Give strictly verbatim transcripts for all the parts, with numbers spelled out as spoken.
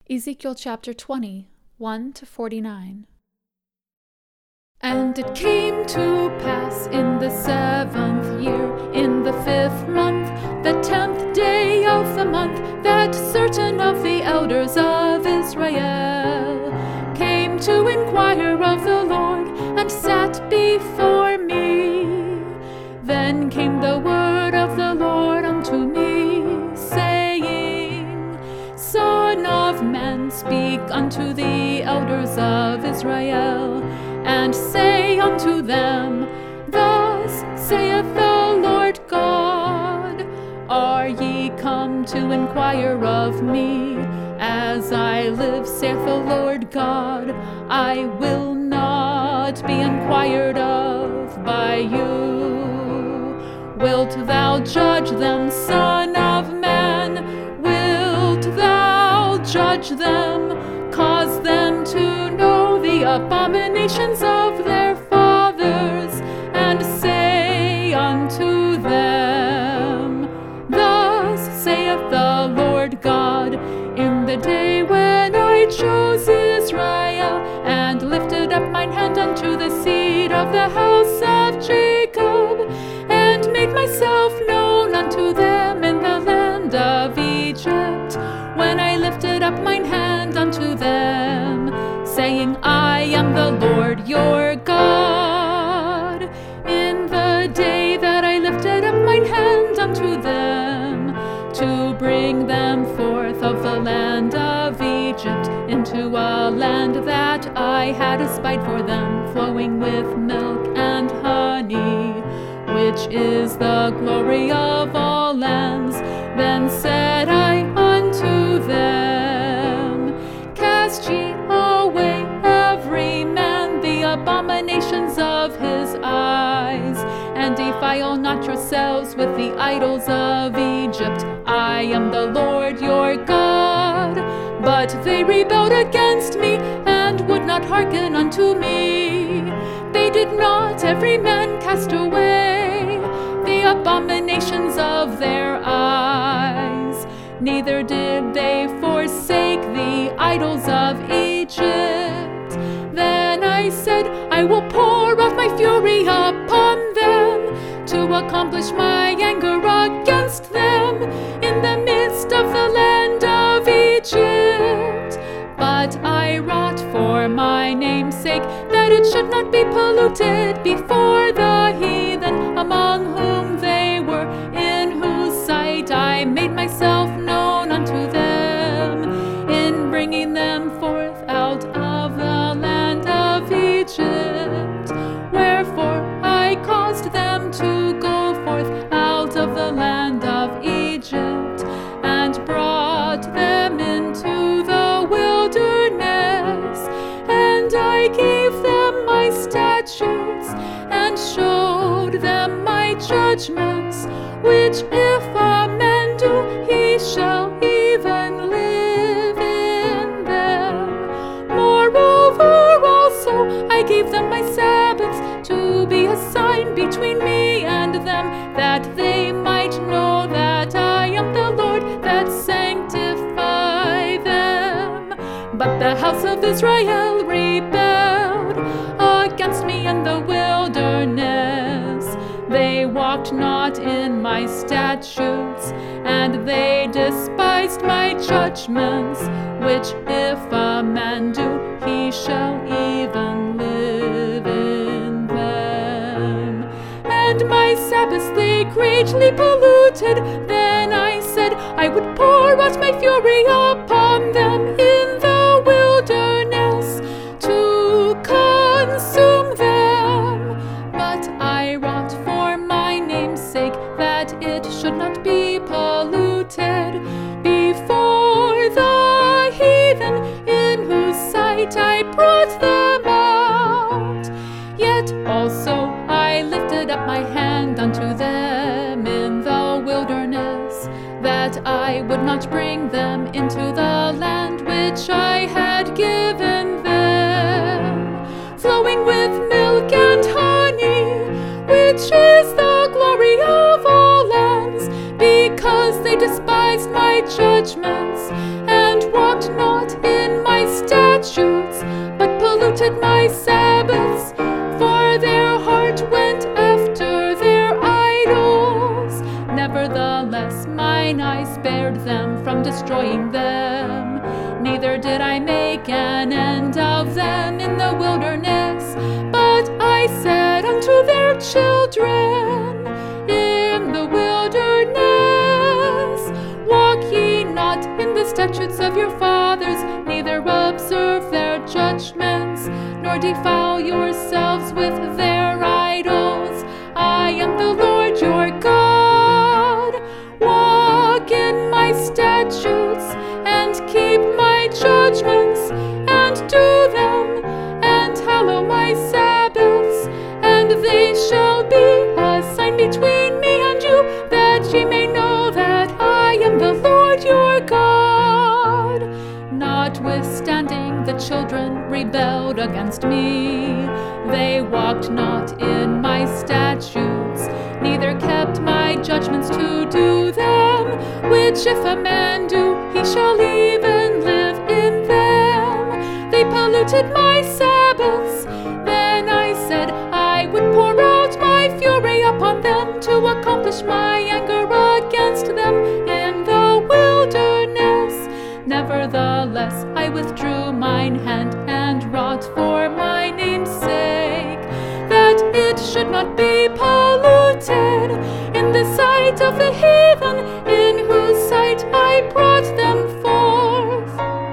Ezekiel chapter twenty, one to forty-nine. And it came to pass in the seventh year, in the fifth month, the tenth day of the month, that certain of the elders of Israel came to inquire of the Lord, and sat before me. Then came the word of the Lord unto me, saying, Son of man, speak unto the elders of Israel, and say unto them, Thus saith the Lord God, Are ye come to inquire of me? As I live, saith the Lord God, I will not be inquired of by you. Wilt thou judge them, Son of man? Wilt thou judge them? Cause them to know the abominations of their fathers, and say unto them, Thus saith the Lord God, In the day when I chose Israel, and lifted up mine hand unto the seed of the house of Jacob, and made myself known unto them in the land of Egypt, when I lifted up mine hand unto them, saying, I am the Lord your God, in the day that I lifted up mine hand unto them, to bring them forth of the land of Egypt into a land that I had espied for them, flowing with milk and honey, which is the glory of all lands. Then said I unto them, Cast ye away every man the abominations of his eyes, and defile not yourselves with the idols of Egypt. I am the Lord your God. But they rebelled against me, and would not hearken unto me. They did not every man cast away the abominations of their eyes, neither did they forsake the idols of Egypt. Then I said, I will pour out my fury upon them, to accomplish my anger against them in the midst of the land of Egypt. But I wrought for my name's sake, that it should not be polluted before the heathen, among whom they were, in whose sight I made myself known unto them, in bringing them forth out of the land of Egypt. Wherefore I caused them to go forth out of the land of Egypt, and brought them into the wilderness, and I gave them my statutes, and showed them my judgments, which if a man do, he shall even live in them. Moreover also I gave them my Sabbaths, to be a sign between me and them, that they might know that I am the Lord that sanctify them. But the house of Israel rebelled against me in the wilderness. They walked not in my statutes, and they despised my judgments, which if a man do, he shall even live in them. And my Sabbaths they greatly polluted. Then I said, I would pour out my fury upon them in the wilderness, to consume them. But I wrought for my name's sake, that it should not be polluted before the heathen, in whose sight I brought them out. Yet also I lifted up my hand unto them in the wilderness, that I would not bring them into the land which I had given them, flowing with milk and honey, which is the glory of all lands, because they despised my judgments, and walked not neither did I make an end of them in the wilderness. But I said unto their children in the wilderness, walk ye not in the statutes of your fathers, neither observe their judgments, nor defile yourselves with their idols. I am the Lord your God. Walk in my statutes, and keep my judgments, and do them, and hallow my Sabbaths, and they shall be a sign between me and you, that ye may know that I am the Lord your God. Notwithstanding, the children rebelled against me. They walked not in my statutes, neither kept my judgments to do them, which if a man do, he shall even live in them. They polluted my Sabbaths. Then I said I would pour out my fury upon them, to accomplish my anger against them in the wilderness. Nevertheless, I withdrew mine hand and wrought for my name's sake, that it should not be polluted in the sight of the heathen, in whose sight I brought them forth.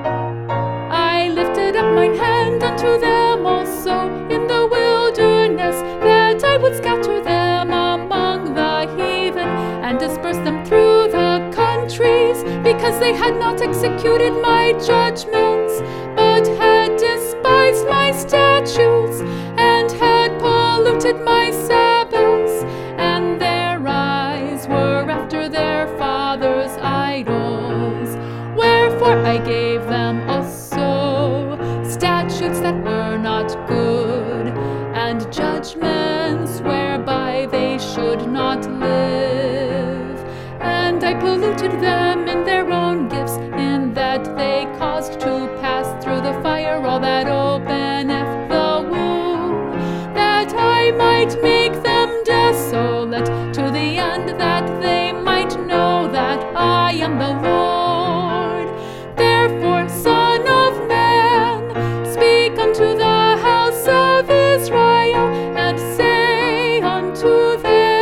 I lifted up mine hand unto them also in the wilderness, that I would scatter them among the heathen, and disperse them through the countries, because they had not executed my judgments, but had despised my statutes, and had polluted my Sabbaths, and their eyes were after their fathers' idols. Wherefore I gave them also statutes that were not good, and judgments whereby they should not live. And I polluted them in their own gifts, in that they caused to pass through the fire all that openeth the womb, that I might make them desolate, to the end that they might know that I am the Lord. Therefore, Son of man, speak unto the house of Israel, and say unto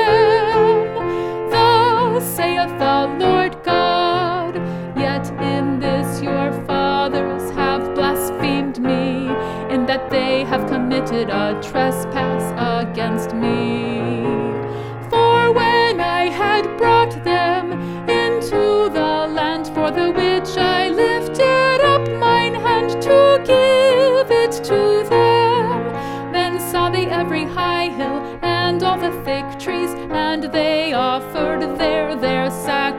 them, thus saith the Lord God, yet in this your fathers have blasphemed me, in that they have committed a trespass against me. For when I had brought them into the land for the which I lifted up mine hand to give it to them, then saw they every high hill and all the thick trees, and they offered there their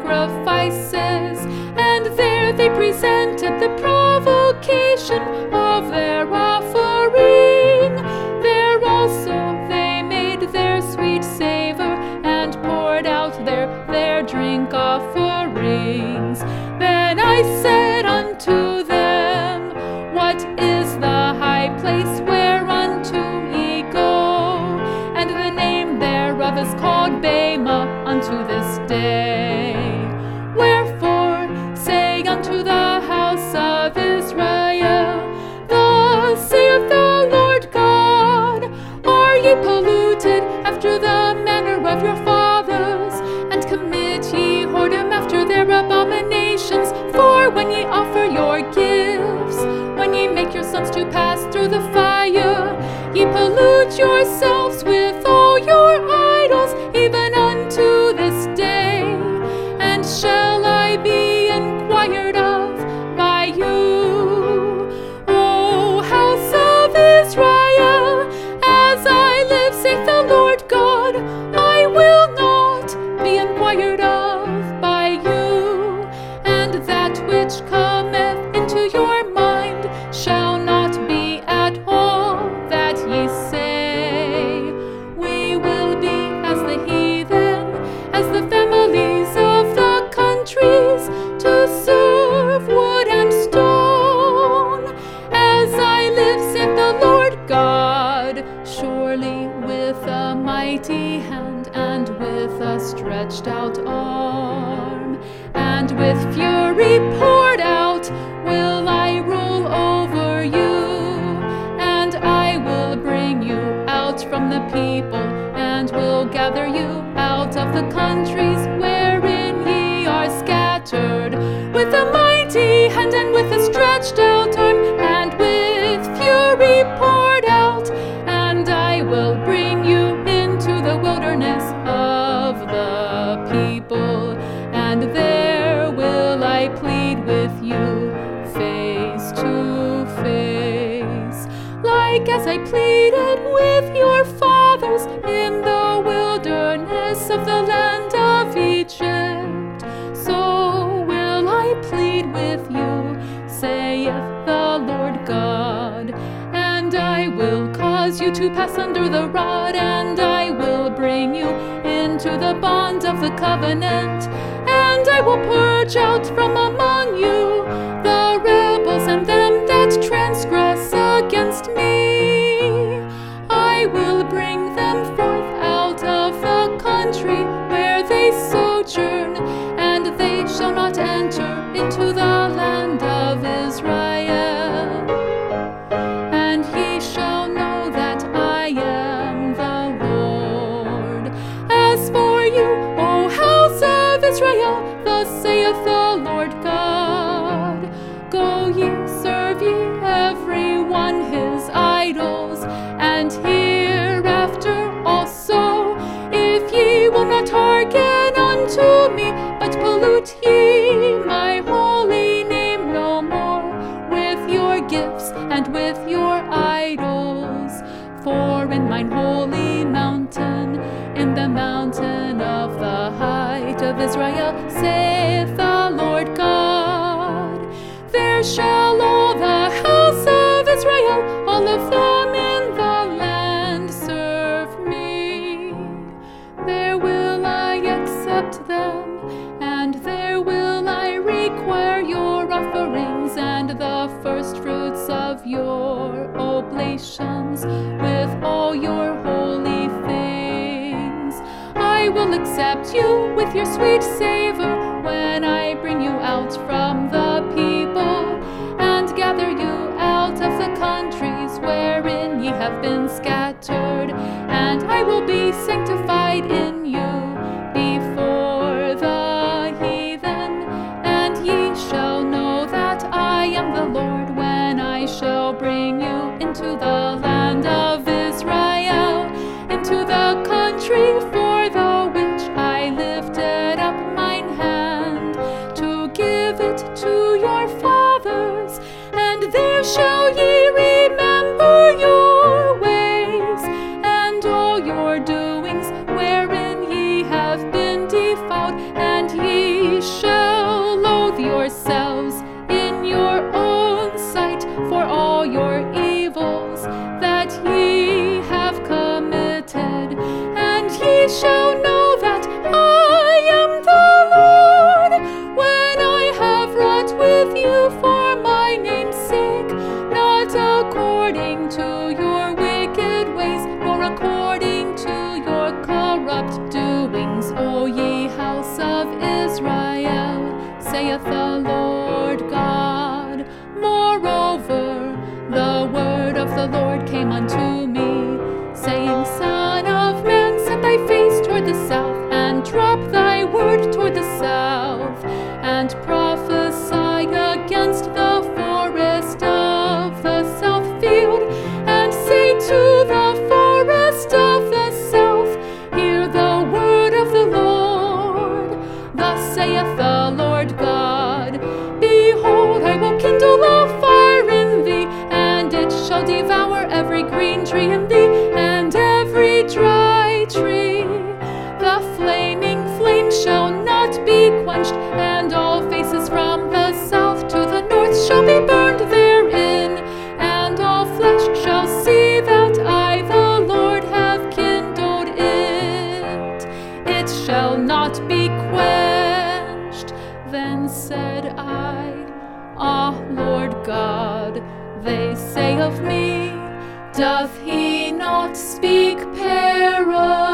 sacrifices, and there they presented the provocation of their offering. There also they made their sweet savor, and poured out there their drink offerings. Then I said unto them, what is the high place whereunto ye go? And the name thereof is called Bema unto this day. Wherefore say unto the house of Israel, thus saith the Lord God, are ye polluted after the manner of your fathers, and commit ye whoredom after their abominations? For when ye offer your gifts, when ye make your sons to pass through the fire, ye pollute yourselves with all your idols, even unto this day. And shall I be inquired of by you, O house of Israel? As I live, saith the Lord God, I will not be inquired of by you, and that which cometh into your mind shall not be at all that ye say. We will be as the heathen, as the families of the countries, to serve wood and stone. As I live, saith the Lord God, surely with a mighty hand, and with a stretched out arm, and with fury poured out, will I stretched out arm, and with fury poured out, and I will bring you into the wilderness of the people, and there will I plead with you face to face, like as I pleaded with your fathers in the wilderness of the land of Egypt. So will I plead with you, saith the Lord God. And I will cause you to pass under the rod, and I will bring you into the bond of the covenant, and I will purge out from among you the rebels and them that transgress against me. I will bring them forth out of the country where they sojourn, and they shall not enter into the land of Israel. And ye shall know that I am the Lord. As for you, O house of Israel, thus saith the Lord God, go ye, serve ye every one his idols, and hereafter also, if ye will not hearken unto me, but pollute ye my holy name no more with your gifts and with your idols. For in mine holy mountain, in the mountain of the height of Israel, saith the Lord God, there shall all the house of Israel, all of them in the land, serve me. There will I accept them, and there will I require your offerings and the first fruits of your oblations with all your holy things. I will accept you with your sweet savor when I bring you out from the people, and gather you out of the countries wherein ye have been scattered, and I will be sanctified in you before the heathen, and ye shall know that I am the Lord when I shall bring you into the land of Israel, into the country for the which I lifted up mine hand to give it to your fathers, and there shall ye remember your ways and all your doings wherein ye have been defiled, and ye shall loathe yourselves in your own sight for all your evils that ye have committed, and ye shall know that I am the Lord when I have wrought with you for my name's sake, not according to your wicked ways, nor according to your corrupt doings, O ye house of Israel, saith the Lord God. Moreover, the word of the Lord came unto me, saying, Son of man, set thy face toward the south, and drop thy word toward the south, and prophesy against the forest of the south field, and say to the forest of the south, hear the word of the Lord. Thus saith the Lord God, behold, I will kindle a fire in thee, and it shall devour every green tree in thee, and every dry tree. The flaming flame shall not be quenched, and all faces from the south to the north shall be burned therein, and all flesh shall see that I, the Lord, have kindled it. It shall not be quenched. Then said I, Ah, Lord God, they say of me, doth he not speak parables?